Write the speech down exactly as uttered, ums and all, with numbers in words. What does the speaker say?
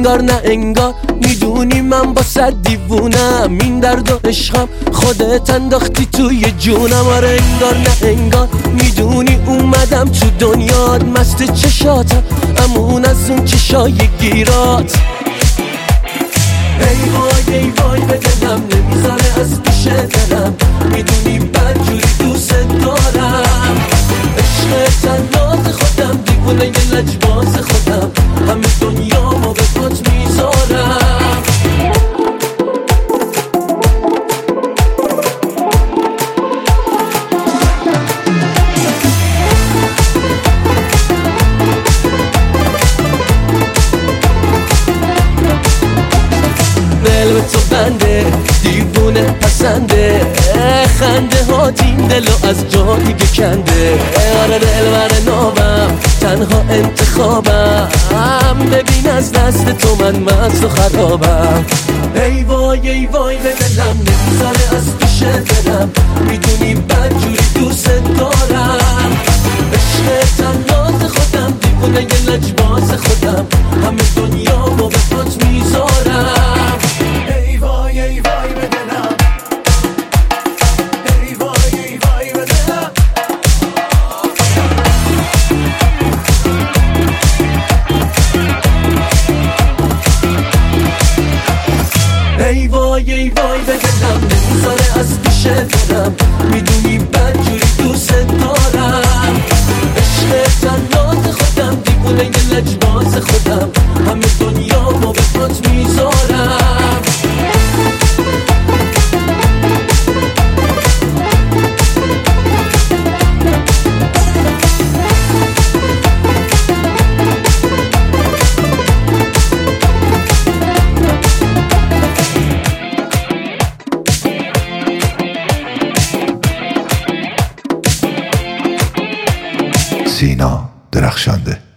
انگار نه انگار میدونی من با صد دیوونم، این درد و عشقم خودت انداختی توی جونم. آره انگار نه انگار میدونی اومدم تو دنیات، مست چشاتم امون از اون چشای گیرات. ای وای ای وای به دلم نمیذاره از پیش دلم، میدونی بدجوری دوست دارم. عشق تنات خودم دیوونه یه لجباز خودم، همه دنیا ما به پات میذارم. دل به تو بنده دیوونه پسنده، خنده ها این دلو از جا دیگه کنده. آره دل بر نابم تنها انتخابم، ببین از دست تو من مست و خرابم. ای وای ای وای به دلم نمیذاره از پیش دلم، میدونی بدجوری دوست دارم. عشق تنات خودم دیوونه یه لجباز خودم، همه دنیا ما به پات میذارم. ای وای ای وای به دلم، ای وای ای وای به دلم. ای وای ای وای به دلم نمیذاره از پیش دلم، میدونی بدجوری دوست دارم. عشق تنات خودم دیوونه یه لجباز خودم، همه دنیا ما به پات میذارم. سینا درخشانده.